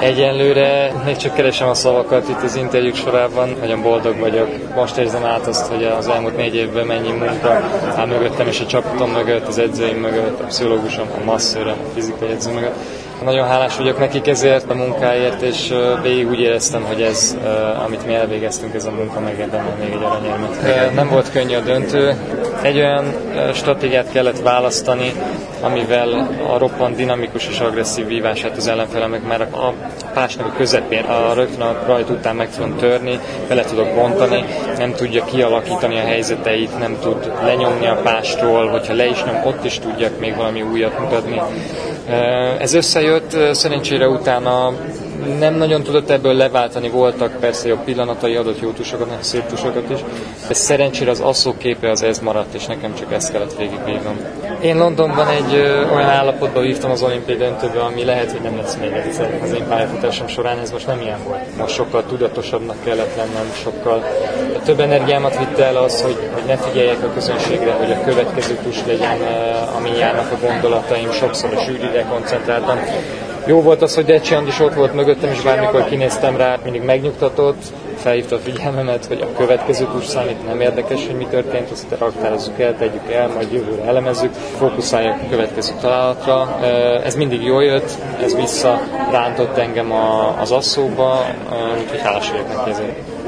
Egyenlőre még csak keresem a szavakat itt az interjúk sorában. Nagyon boldog vagyok. Most érzem át azt, hogy az elmúlt 4 évben mennyi munka áll mögöttem, és a csapatom mögött, az edzőim mögött, a pszichológusom, a masszőröm, a fizikai edző mögött. Nagyon hálás vagyok nekik ezért a munkáért, és végig úgy éreztem, hogy ez, amit mi elvégeztünk, ez a munka megérdemel még egy aranyérmet. Nem volt könnyű a döntő. Egy olyan stratégiát kellett választani, amivel a roppant dinamikus és agresszív vívását az ellenfelemnek már a pásnak a közepén, rögtön a rajt után meg tudom törni, bele tudok bontani, nem tudja kialakítani a helyzeteit, nem tud lenyomni a pástról, hogyha le is nyom, ott is tudjak még valami újat mutatni. Ez összejött, szerencsére utána nem nagyon tudott ebből leváltani, voltak persze jobb pillanatai, adott jó tusokat, szép tusokat is, de szerencsére az Asszó képe az ez maradt, és nekem csak ezt kellett végigvívnom. Én Londonban egy olyan állapotban vívtam az olimpiai döntőbe, ami lehet, hogy nem lesz még egyszer az én pályafutásom során, ez most nem ilyen volt. Most sokkal tudatosabbnak kellett lennem, sokkal több energiámat vitte el az, hogy ne figyeljek a közönségre, hogy a következő tus legyen, amin járnak a gondolataim, sokszor a zsűrire koncentráltam. Jó volt az, hogy Decsi Andis ott volt mögöttem, és bármikor kinéztem rá, mindig megnyugtatott, felhívta a figyelmemet, hogy a következő tus számít, nem érdekes, hogy mi történt, azt raktározzuk el, tegyük el, majd jövőre elemezzük, fókuszáljak a következő találatra. Ez mindig jól jött, ez visszarántott engem az Asszóba, úgyhogy hálás vagyok neki ezért.